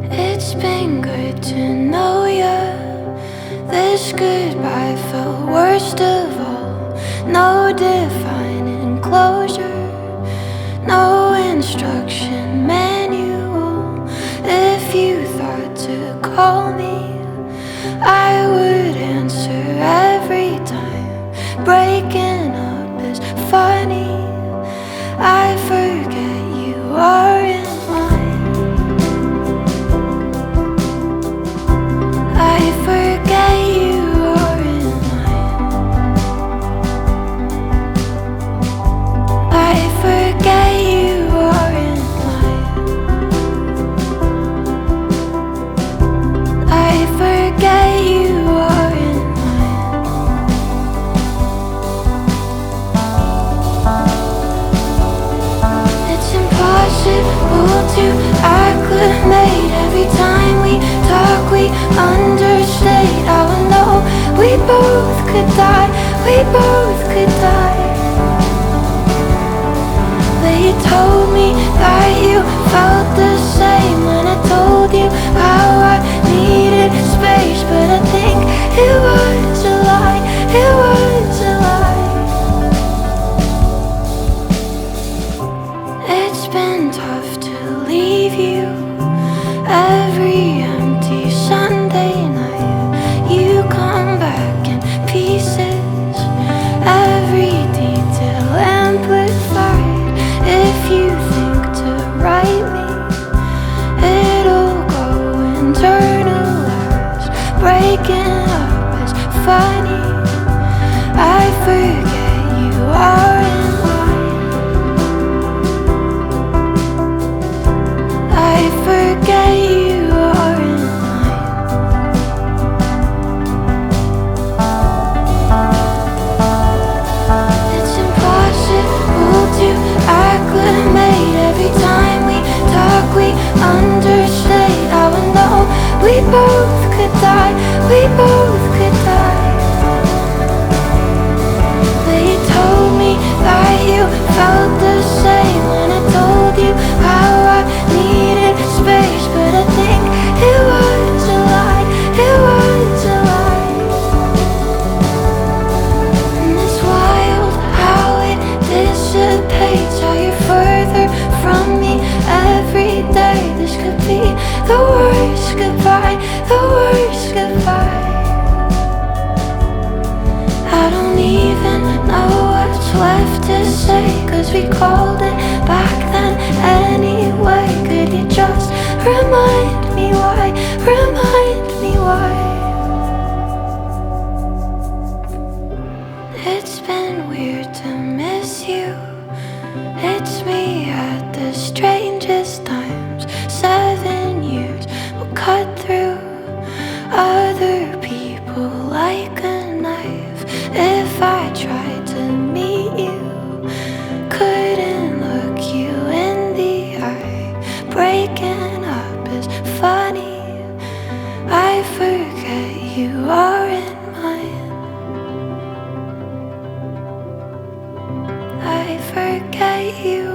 It's been good to know ya. This goodbye felt worst of all. No defining closure, no instruction manual. If you thought to call me, I would answer every time. Breaking up is funny. I forget you aren't mine. I forget you aren't mine. I forget you aren't mine. I forget you aren't mine. It's impossible to acclimate. Every time we talk, we understate. I know we both could die, we both could die. But you told me that you felt the same when I told you how I needed space. But I think it was a lie, it was a lie. It's been tough to leave you. Every empty Sunday night, you come back in pieces. Every detail amplified. If you think to write me, it'll go internalized. Breaking up is funny. I forget you aren't mine. I forget you aren't mine. It's impossible to acclimate. Every time we talk, we understate. I would know we both could die, we both could die. But you told me that you felt the same when I told you how I needed space. But I think it was a lie, it was a lie. And it's wild how it dissipates, how you're further from me every day. This could be the worst goodbye, the worst goodbye. I don't even know what's left to say, 'cause we called it back then anyway. Could you just remind me why, remind me why? It's been weird to miss you. It's me at the strangest times. 7 years will cut through other people like a knife. If I tried to meet you, couldn't look you in the eye. Breaking up is funny. I forget you aren't mine. I forget you